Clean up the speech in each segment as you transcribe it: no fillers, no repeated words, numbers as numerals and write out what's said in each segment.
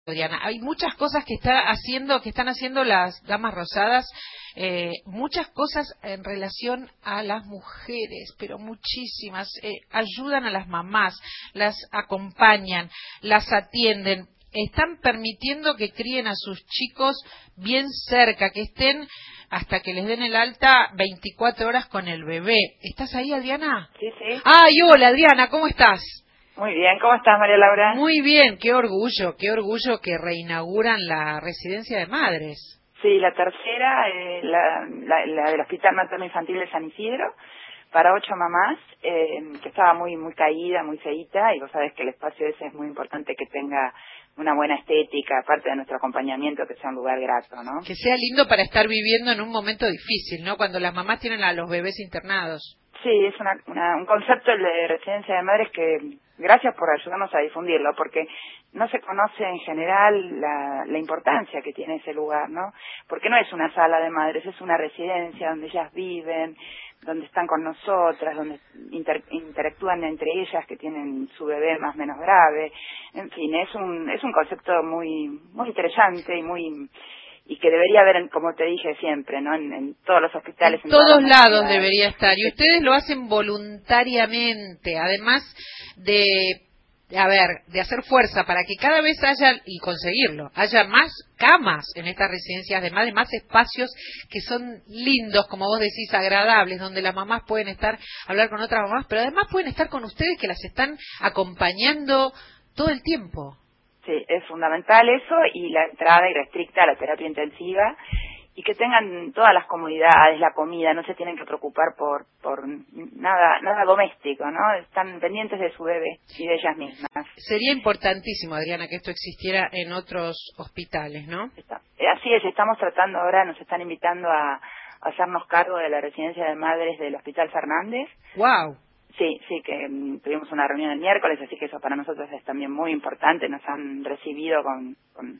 Diana. Hay muchas cosas que están haciendo las Damas Rosadas, muchas cosas en relación a las mujeres, pero muchísimas. Ayudan a las mamás, las acompañan, las atienden. Están permitiendo que críen a sus chicos bien cerca, que estén hasta que les den el alta 24 horas con el bebé. ¿Estás ahí, Adriana? Sí, sí. Ay, hola, Adriana, ¿cómo estás? Muy bien, ¿cómo estás, María Laura? Muy bien, qué orgullo que reinauguran la residencia de madres. Sí, la tercera, la del Hospital Materno Infantil de San Isidro, para 8 mamás, que estaba muy caída, muy feíta, y vos sabés que el espacio ese es muy importante que tenga una buena estética, aparte de nuestro acompañamiento, que sea un lugar grato, ¿no? Que sea lindo para estar viviendo en un momento difícil, ¿no? Cuando las mamás tienen a los bebés internados. Sí, es un concepto el de residencia de madres que gracias por ayudarnos a difundirlo, porque no se conoce en general la importancia que tiene ese lugar, ¿no? Porque no es una sala de madres, es una residencia donde ellas viven, donde están con nosotras, donde interactúan entre ellas que tienen su bebé más o menos grave. En fin, es un concepto muy interesante y que debería haber, como te dije siempre, ¿no? En todos los hospitales. En todos lados debería estar. Y ustedes lo hacen voluntariamente, además de hacer fuerza para que cada vez haya más camas en estas residencias, además de más espacios que son lindos, como vos decís, agradables, donde las mamás pueden hablar con otras mamás, pero además pueden estar con ustedes que las están acompañando todo el tiempo. Sí, es fundamental eso, y la entrada irrestricta a la terapia intensiva, y que tengan todas las comodidades, la comida, no se tienen que preocupar por nada doméstico, ¿no? Están pendientes de su bebé y de ellas mismas. Sería importantísimo, Adriana, que esto existiera en otros hospitales, ¿no? Así es, estamos tratando ahora, nos están invitando a hacernos cargo de la residencia de madres del Hospital Fernández. ¡Wow! Sí, que tuvimos una reunión el miércoles, así que eso para nosotros es también muy importante. Nos han recibido con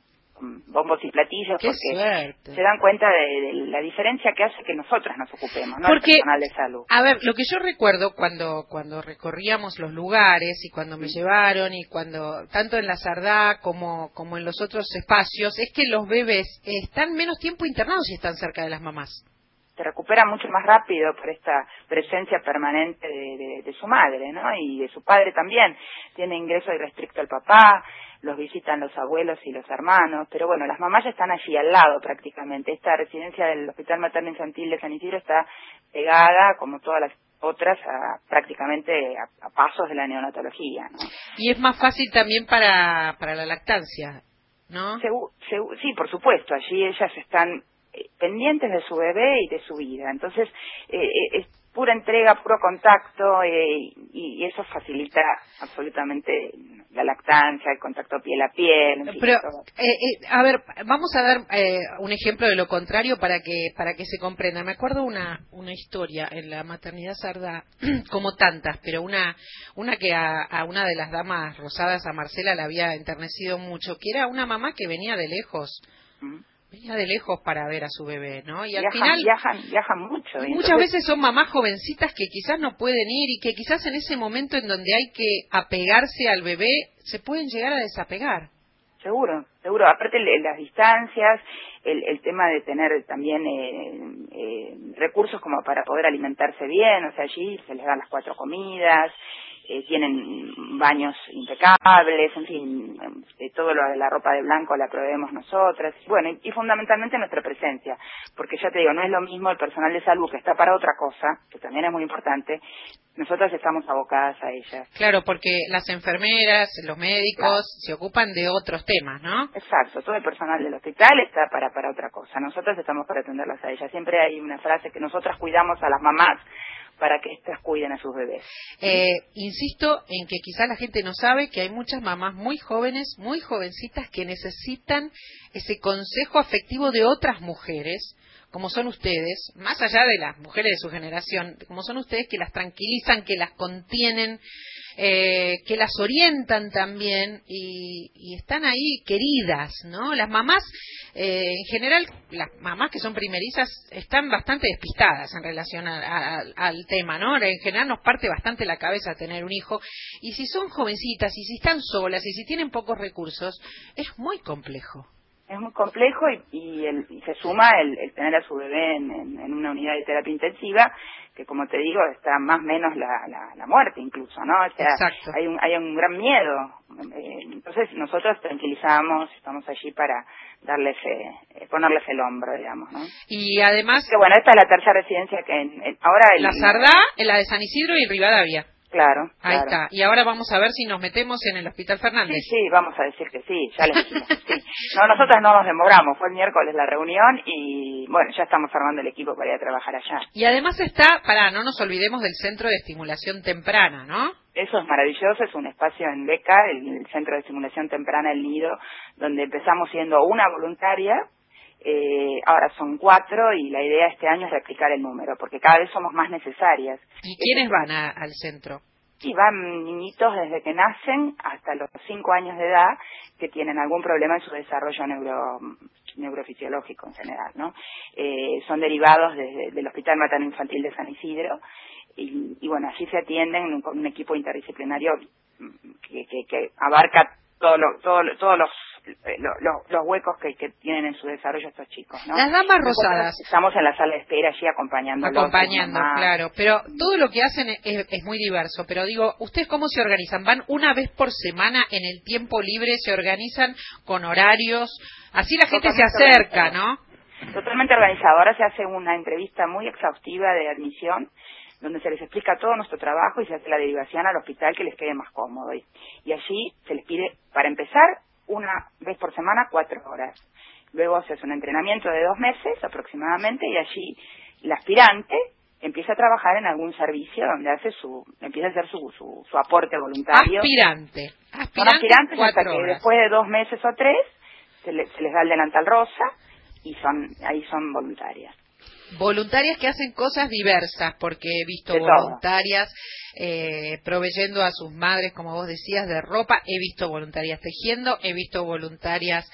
bombos y platillos. ¡Qué porque suerte! Se dan cuenta de la diferencia que hace que nosotras nos ocupemos, no el personal de salud. A ver, lo que yo recuerdo cuando recorríamos los lugares y cuando me llevaron y cuando tanto en la Sardá como en los otros espacios, es que los bebés están menos tiempo internados y están cerca de las mamás. Se recupera mucho más rápido por esta presencia permanente de su madre, ¿no? Y de su padre también. Tiene ingreso irrestricto el papá, los visitan los abuelos y los hermanos, pero bueno, las mamás ya están allí al lado prácticamente. Esta residencia del Hospital Materno Infantil de San Isidro está pegada, como todas las otras, prácticamente a pasos de la neonatología, ¿no? Y es más fácil también para la lactancia, ¿no? Sí, por supuesto, allí ellas están pendientes de su bebé y de su vida. Entonces, es pura entrega, puro contacto, y eso facilita absolutamente la lactancia, el contacto piel a piel. En fin, pero, a ver, vamos a dar un ejemplo de lo contrario para que se comprenda. Me acuerdo una historia en la maternidad Sardá, como tantas, pero una que a una de las Damas Rosadas, a Marcela, la había enternecido mucho, que era una mamá que venía de lejos. Venía de lejos para ver a su bebé, ¿no? Y al final viajan mucho. Y muchas veces son mamás jovencitas que quizás no pueden ir y que quizás en ese momento en donde hay que apegarse al bebé se pueden llegar a desapegar. Seguro. Aparte las distancias, el tema de tener también recursos como para poder alimentarse bien, o sea, allí se les dan las 4 comidas, tienen baños impecables, en fin, todo lo de la ropa de blanco la proveemos nosotras. Bueno, y fundamentalmente nuestra presencia, porque ya te digo, no es lo mismo el personal de salud que está para otra cosa, que también es muy importante, nosotras estamos abocadas a ellas. Claro, porque las enfermeras, los médicos se ocupan de otros temas, ¿no? Exacto, todo el personal del hospital está para otra cosa, nosotras estamos para atenderlas a ellas. Siempre hay una frase que nosotras cuidamos a las mamás para que éstas cuiden a sus bebés. Insisto en que quizás la gente no sabe que hay muchas mamás muy jóvenes, muy jovencitas, que necesitan ese consejo afectivo de otras mujeres, como son ustedes, más allá de las mujeres de su generación, como son ustedes, que las tranquilizan, que las contienen, que las orientan también y están ahí queridas, ¿no? Las mamás, en general, las mamás que son primerizas están bastante despistadas en relación al tema, ¿no? En general nos parte bastante la cabeza tener un hijo, y si son jovencitas, y si están solas, y si tienen pocos recursos, es muy complejo. Es muy complejo y se suma el tener a su bebé en una unidad de terapia intensiva, que como te digo, está más o menos la muerte incluso, ¿no? O sea, exacto, hay un gran miedo. Entonces nosotros tranquilizamos, estamos allí para darles, ponerles el hombro, digamos, ¿no? Y además... Que bueno, esta es la tercera residencia que ahora... La Sardá, la de San Isidro y Rivadavia. Claro, Ahí claro. está. Y ahora vamos a ver si nos metemos en el Hospital Fernández. Sí, vamos a decir que sí, ya les dijimos que sí. No, nosotros no nos demoramos, fue el miércoles la reunión y bueno, ya estamos armando el equipo para ir a trabajar allá. Y además no nos olvidemos del Centro de Estimulación Temprana, ¿no? Eso es maravilloso, es un espacio en Beca, el Centro de Estimulación Temprana El Nido, donde empezamos siendo una voluntaria, ahora son 4 y la idea este año es replicar el número, porque cada vez somos más necesarias. ¿Y quiénes van al centro? Sí, van niñitos desde que nacen hasta los 5 años de edad que tienen algún problema en su desarrollo neurofisiológico en general, ¿no? Son derivados del Hospital Materno Infantil de San Isidro y bueno, allí se atienden con un equipo interdisciplinario que abarca todos los huecos que tienen en su desarrollo estos chicos, ¿no? Las damas Nosotros rosadas. estamos en la sala de espera allí acompañándolos. Claro, pero todo lo que hacen es muy diverso, pero digo, ¿ustedes cómo se organizan? ¿Van una vez por semana en el tiempo libre? ¿Se organizan con horarios? Así la gente se acerca, ¿no? Totalmente organizado. Ahora se hace una entrevista muy exhaustiva de admisión, donde se les explica todo nuestro trabajo y se hace la derivación al hospital que les quede más cómodo. Y allí se les pide, para empezar, una vez por semana 4 horas. Luego se hace un entrenamiento de 2 meses aproximadamente y allí el aspirante empieza a trabajar en algún servicio donde empieza a hacer su aporte voluntario. Aspirante. Son aspirantes hasta que horas. después de 2 meses o 3 se les da el delantal rosa y ahí son voluntarias. Voluntarias que hacen cosas diversas, porque he visto De voluntarias proveyendo a sus madres, como vos decías, de ropa, he visto voluntarias tejiendo, he visto voluntarias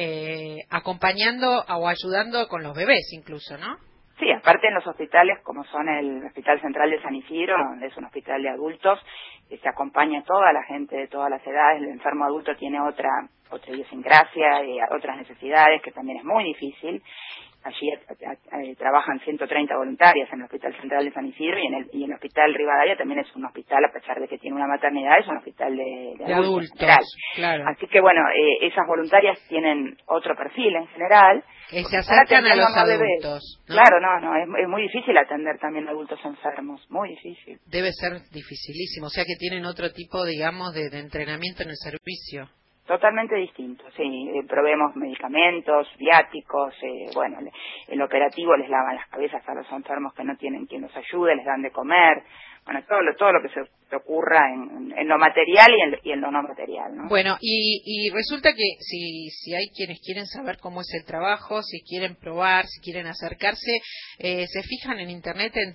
acompañando o ayudando con los bebés incluso, ¿no? Sí, aparte en los hospitales, como son el Hospital Central de San Isidro, donde es un hospital de adultos, se acompaña a toda la gente de todas las edades. El enfermo adulto tiene otra idiosincrasia y otras necesidades, que también es muy difícil. Allí trabajan 130 voluntarias en el Hospital Central de San Isidro y en el Hospital Rivadavia también es un hospital, a pesar de que tiene una maternidad, es un hospital de adultos. Claro. Así que bueno, esas voluntarias tienen otro perfil en general. Que se acercan a los adultos, ¿no? Claro, es muy difícil atender también a adultos enfermos, muy difícil. Debe ser dificilísimo, o sea que tienen otro tipo, digamos, de entrenamiento en el servicio. Totalmente distinto, sí. Proveemos medicamentos, viáticos, bueno, el operativo les lavan las cabezas a los enfermos que no tienen quien los ayude, les dan de comer, bueno, todo lo que se te ocurra en lo material y en lo no material, ¿no? Bueno, y resulta que si hay quienes quieren saber cómo es el trabajo, si quieren probar, si quieren acercarse, se fijan en internet en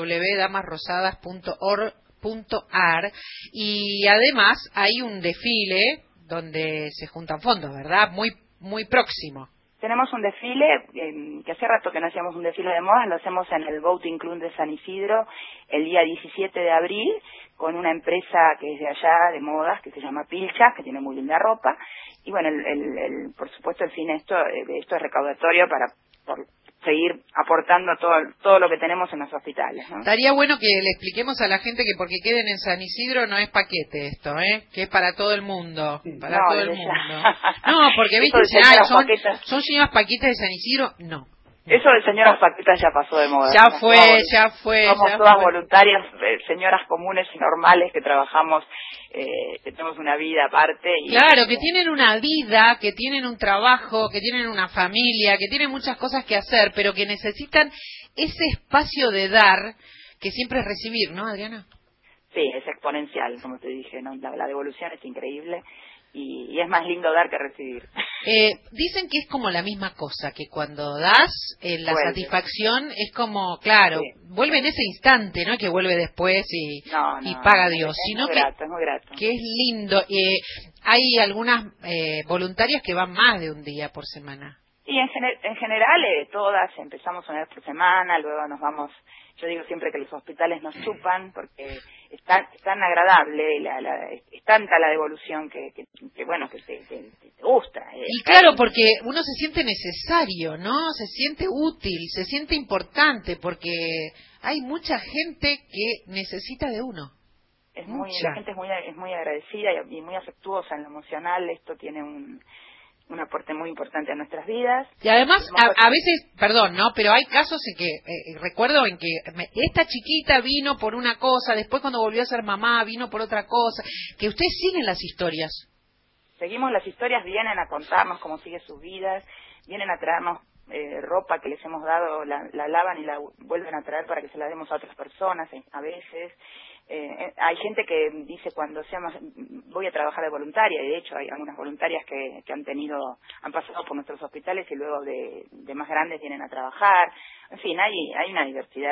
www.damasrosadas.org.ar y además hay un desfile donde se juntan fondos, ¿verdad? Muy, muy próximo. Tenemos un desfile, que hace rato que no hacíamos un desfile de modas, lo hacemos en el Boating Club de San Isidro el día 17 de abril, con una empresa que es de allá, de modas, que se llama Pilcha, que tiene muy linda ropa, y bueno, por supuesto el fin de esto es recaudatorio por seguir aportando todo lo que tenemos en los hospitales, ¿no? Estaría bueno que le expliquemos a la gente que porque queden en San Isidro no es paquete esto, que es para todo el mundo, todo el mundo. No, porque viste, son señoras paquitas de San Isidro, no. Eso de señoras paquitas ya pasó de moda. Ya fue. Somos todas voluntarias, señoras comunes y normales que trabajamos, que tenemos una vida aparte. Claro, que tienen una vida, que tienen un trabajo, que tienen una familia, que tienen muchas cosas que hacer, pero que necesitan ese espacio de dar que siempre es recibir, ¿no, Adriana? Sí, es exponencial, como te dije, ¿no? La devolución es increíble y es más lindo dar que recibir. Dicen que es como la misma cosa, que cuando das la Vuelve. satisfacción es como, claro, Sí. vuelve en ese instante, no que vuelve después y paga Dios, sino es muy grato. que es lindo. Hay algunas voluntarias que van más de un día por semana. Y en general todas empezamos una vez por semana, luego nos vamos. Yo digo siempre que los hospitales nos chupan porque es tan agradable, es tanta la devolución que bueno, que te gusta. Y claro, porque uno se siente necesario, ¿no? Se siente útil, se siente importante, porque hay mucha gente que necesita de uno. La gente es muy agradecida y muy afectuosa en lo emocional. Esto tiene un aporte muy importante a nuestras vidas. Y además, a veces, perdón, ¿no? Pero hay casos en que, recuerdo en que esta chiquita vino por una cosa, después cuando volvió a ser mamá vino por otra cosa, que ustedes siguen las historias. Seguimos las historias, vienen a contarnos cómo sigue sus vidas, vienen a traernos ropa que les hemos dado, la lavan y la vuelven a traer para que se la demos a otras personas a veces. Hay gente que dice cuando voy a trabajar de voluntaria, y de hecho hay algunas voluntarias que han pasado por nuestros hospitales y luego de más grandes vienen a trabajar. En fin, hay una diversidad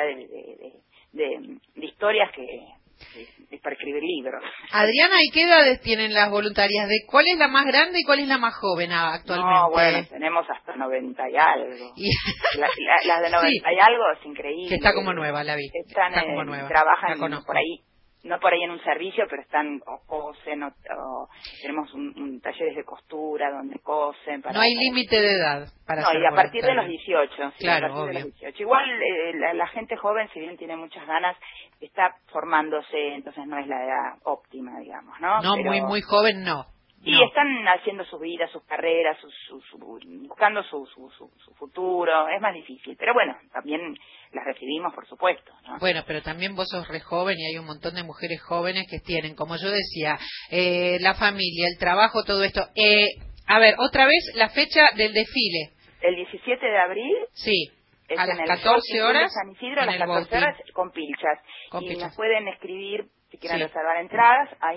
de historias que es para escribir libros. Adriana, ¿y qué edades tienen las voluntarias? ¿De cuál es la más grande y cuál es la más joven actualmente? No, bueno, tenemos hasta 90 y algo. Las de 90 y algo es increíble. Que está como nueva, la vi. Está como nueva. Trabajan por ahí, no por ahí en un servicio, pero están o cosen, o tenemos un talleres de costura donde cosen. No hay límite de edad para ser y a partir de los 18. Claro, a partir obvio. de los 18. Igual la gente joven, si bien tiene muchas ganas, está formándose, entonces no es la edad óptima, digamos, ¿no? No, pero muy joven no. Y están haciendo su vida, sus carreras, buscando su futuro. Es más difícil, pero bueno, también las recibimos, por supuesto, ¿no? Bueno, pero también vos sos re joven y hay un montón de mujeres jóvenes que tienen, como yo decía, la familia, el trabajo, todo esto. A ver, otra vez la fecha del desfile. El 17 de abril. Sí. Es a las en 14 horas. San Isidro, a las 14 horas con pilchas. Pilchas. Nos pueden escribir, si quieren reservar entradas, a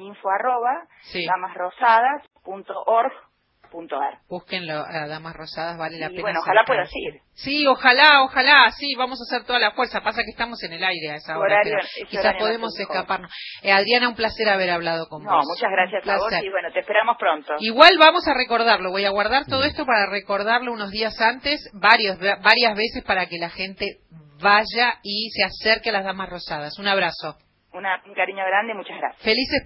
info@damasrosadas.org.ar. Búsquenlo a Damas Rosadas, vale la pena. Y bueno, ojalá puedas ir. Sí, ojalá, sí, vamos a hacer toda la fuerza. Pasa que estamos en el aire a esa hora, pero quizás podemos escaparnos. Adriana, un placer haber hablado con vos. Muchas gracias a vos y bueno, te esperamos pronto. Igual vamos a recordarlo, voy a guardar todo esto para recordarlo unos días antes, varias veces para que la gente vaya y se acerque a las Damas Rosadas. Un abrazo. Un cariño grande y muchas gracias. Felices